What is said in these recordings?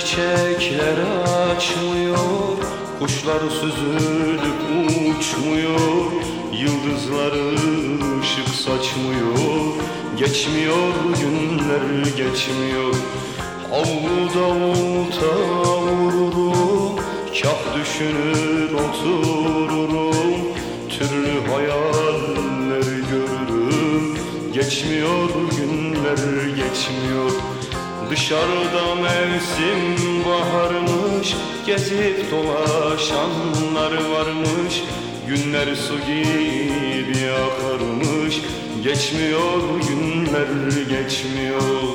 çiçekler açmıyor, kuşlar süzülüp uçmuyor, yıldızları ışık saçmıyor. Geçmiyor günler, geçmiyor. Avluda olta vururum, kah düşünür otururum, türlü hayaller görürüm. Geçmiyor günler, geçmiyor. Dışarıda mevsim baharmış, gezip dolaşanlar varmış. Günler su gibi akarmış, geçmiyor günler, geçmiyor.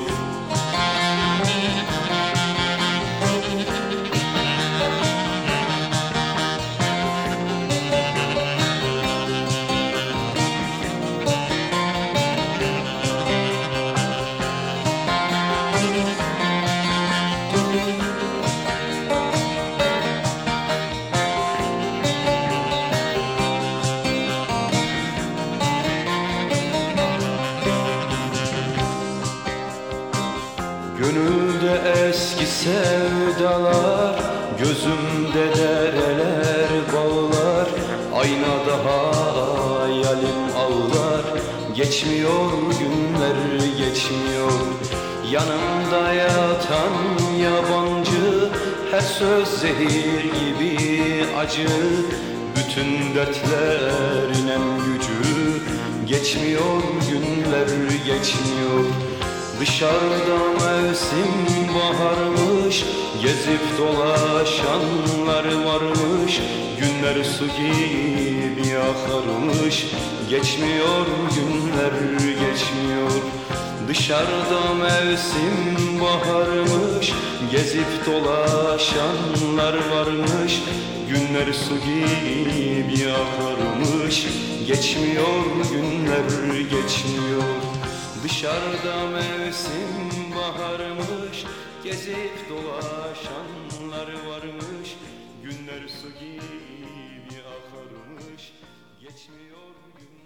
Gönülde eski sevdalar, gözümde dereler bağlar. Aynada hayalim ağlar, geçmiyor günler, geçmiyor. Yanımda yatan yabancı, her söz zehir gibi acı. Bütün dertlerin en gücü, geçmiyor günler, geçmiyor. Dışarıda mevsim baharmış, gezip dolaşanlar varmış. Günler su gibi akarmış, geçmiyor günler, geçmiyor. Dışarıda mevsim baharmış, gezip dolaşanlar varmış. Günler su gibi akarmış, geçmiyor günler, geçmiyor. Dışarıda mevsim baharmış, gezip dolaşanlar varmış. Günler su gibi akarmış, geçmiyor gün.